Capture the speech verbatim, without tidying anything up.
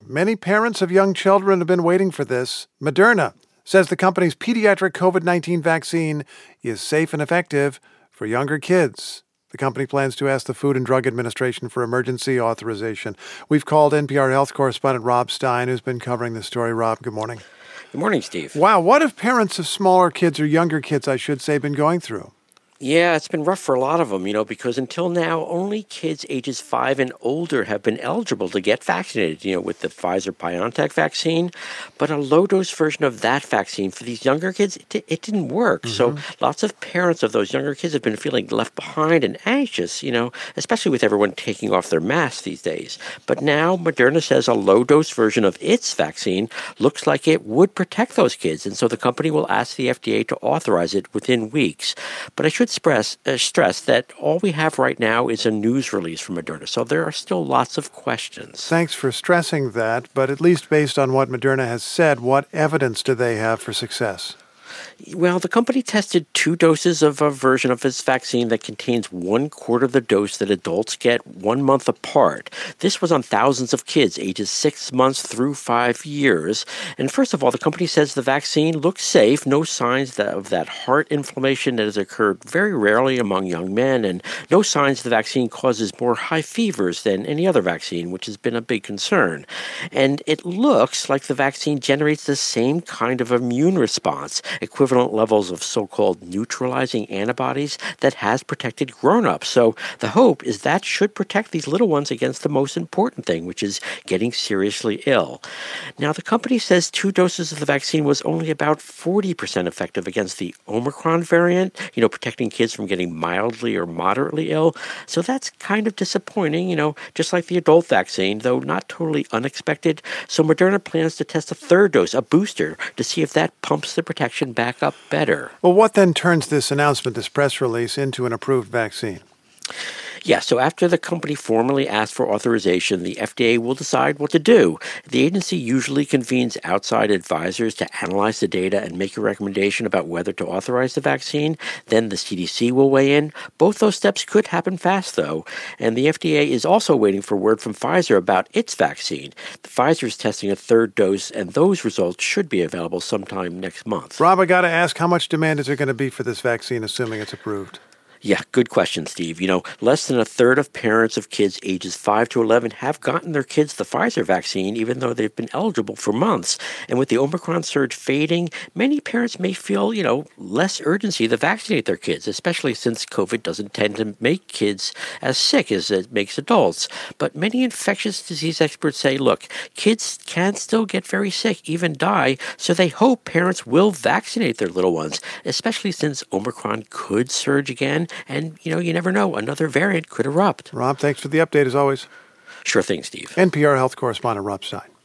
Many parents of young children have been waiting for this. Moderna says the company's pediatric covid nineteen vaccine is safe and effective for younger kids. The company plans to ask the Food and Drug Administration for emergency authorization. We've called N P R health correspondent Rob Stein, who's been covering the story. Rob, good morning. Good morning, Steve. Wow, what have parents of smaller kids, or younger kids, I should say, been going through? Yeah, it's been rough for a lot of them, you know, because until now, only kids ages five and older have been eligible to get vaccinated, you know, with the Pfizer-BioNTech vaccine. But a low-dose version of that vaccine for these younger kids, it, it didn't work. Mm-hmm. So lots of parents of those younger kids have been feeling left behind and anxious, you know, especially with everyone taking off their masks these days. But now Moderna says a low-dose version of its vaccine looks like it would protect those kids. And so the company will ask the F D A to authorize it within weeks. But I should Stress, uh, stress that all we have right now is a news release from Moderna, so there are still lots of questions. Thanks for stressing that, but at least based on what Moderna has said, what evidence do they have for success? Well, the company tested two doses of a version of its vaccine that contains one quarter of the dose that adults get one month apart. This was on thousands of kids ages six months through five years. And first of all, the company says the vaccine looks safe, no signs that, of that heart inflammation that has occurred very rarely among young men, and no signs the vaccine causes more high fevers than any other vaccine, which has been a big concern. And it looks like the vaccine generates the same kind of immune response, equivalent levels of so-called neutralizing antibodies that has protected grown-ups. So the hope is that should protect these little ones against the most important thing, which is getting seriously ill. Now, the company says two doses of the vaccine was only about forty percent effective against the Omicron variant, you know, protecting kids from getting mildly or moderately ill. So that's kind of disappointing, you know, just like the adult vaccine, though not totally unexpected. So Moderna plans to test a third dose, a booster, to see if that pumps the protection back up better. Well, what then turns this announcement, this press release, into an approved vaccine? Yeah, so after the company formally asks for authorization, the F D A will decide what to do. The agency usually convenes outside advisors to analyze the data and make a recommendation about whether to authorize the vaccine. Then the C D C will weigh in. Both those steps could happen fast, though. And the F D A is also waiting for word from Pfizer about its vaccine. Pfizer is testing a third dose, and those results should be available sometime next month. Rob, I got to ask, how much demand is there going to be for this vaccine, assuming it's approved? Yeah, good question, Steve. You know, less than a third of parents of kids ages five to eleven have gotten their kids the Pfizer vaccine, even though they've been eligible for months. And with the Omicron surge fading, many parents may feel, you know, less urgency to vaccinate their kids, especially since COVID doesn't tend to make kids as sick as it makes adults. But many infectious disease experts say, look, kids can still get very sick, even die, so they hope parents will vaccinate their little ones, especially since Omicron could surge again. And, you know, you never know. Another variant could erupt. Rob, thanks for the update, as always. Sure thing, Steve. N P R health correspondent Rob Stein.